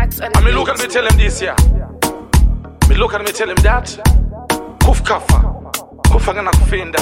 I mean, look at me tell him this here. Me look at me tell him that. Kuf kafa. Kufa ngana kufenda.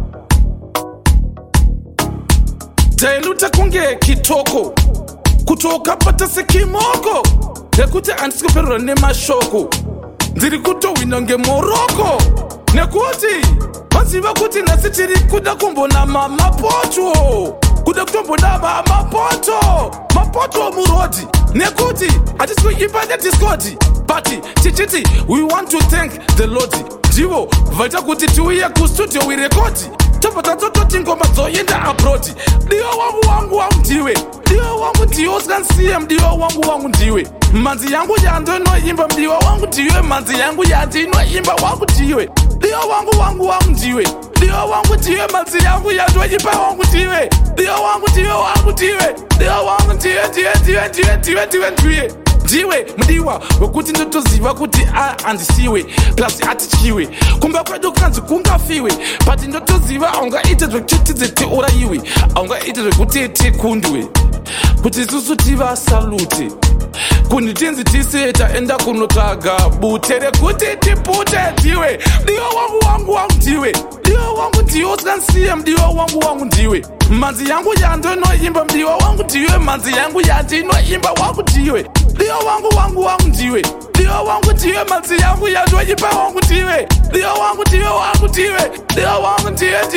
Jailuta kunge kitoko. Kutoka pata sekimoko. Nekuti antisikopero ne mashoko. Ndiri kuto winonge moroko. Nekuti maziva kuti nasitiri kuda kumbona mapoto. Kuda kutombona mapoto murodi. Nekuti atisikuimba netiskoti. Party chichiti we want to thank the Lord. Jivo vaita kuti tiuye ku studio we record. Topata tototi ngoma zoenda abroad. Dio wangu ndiwe. Dio wangu ndiwe usikansiye mdio wangu ndiwe. Manzi yangu yandinoimba mdio wangu ndiwe. Manzi yangu yandinoimba wangu ndiwe. Dio wangu ndiwe. Dio wangu ndiwe. Manzi yangu yandinoimba wangu ndiwe. Dio wangu ndiwe. Dio wangu ndiwe. Ndiwe mdiwa wekuti ndotoziva kuti andisiwe plus atichiwe kumba kwedu kanzi kungafiwe but ndotoziva aungaite zvekuchitidze tiurayiwe aungaite zvekuti tikundwe kuti susu tiva salute kundi tinzi tise taenda kunotsvaga bute rekuti tipute ndiwe ndiwo wangu ndiwe ndiwo wangu ndiwe usikansiye ndiwo wangu ndiwe manzi yangu yandinoimba ndiwo wangu ndiwe manzi yangu yandinoimba wangu ndiwe ndiwo wangu ndiwe ndiwo wangu ndiwe manzi yangu yandinoimba wangu ndiwe ndiwo wangu ndiwe ndiwo wangu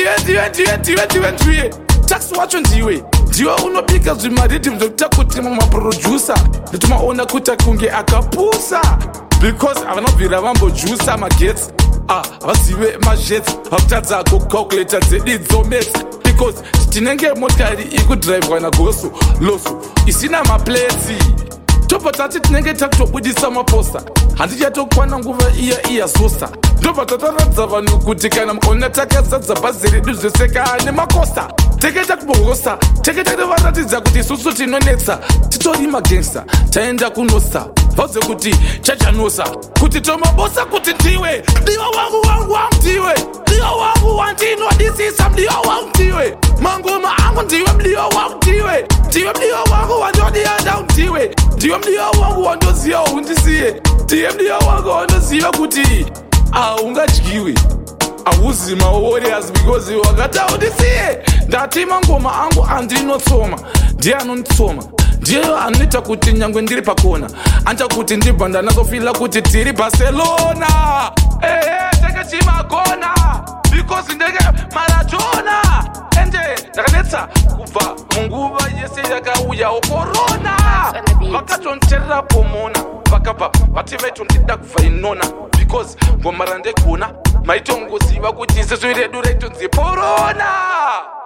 ndiwe taxi wacho ndiwe unobika zvimaridhimu zvokuita kuti maproducer nditomaona kuti kunge akapusa because avanobvira vambojusa magetsi vazive mazhets vakutadza kucalculator dzedidzomets because tinenge motari ikudhiraivwa nagoso loso isina mapleti tobva tati tinenge takutobudisa maposta handichatokwana nguva iya zosa ndobva tataradza vanhu kuti kana mukaona takazadza bhazi redu zvese kaane makosta teketa kubohosa teketa kuvaratidza kuti isusu tinonetsa titori magangsta taenda kunosa vauze kuti chachanosa kuti tomabosa kuti ndiwe ndiwo wangu ndiwe ndiwo wangu wandinodisisa ndiwo wangu ndiwe mangoma angu ndiwe ndiwo wangu ndiwe ndiwe ndiwo wangu wandodianda ndiwe ndiwe ndiwo wangu wandoziva undisiye ndiye ndiwo wangu wandoziva kuti ungadyiwe auzi mawarriors because wakataudisiye ndati mangoma angu andinotsoma ndiye anonditsoma ndiye anoita kuti nyangwe ndiri pakona anta kuti ndibva ndanazofila kuti tiri Barcelona tekechimagona because ndege maratona ende ndakanetsa kubva munguva yese yakauyawo korona vakatonterera pomona vakabva vati vaitondida kubva inona because ngoma randegona maitongoziva kuti isezvo redu raitonzi porona.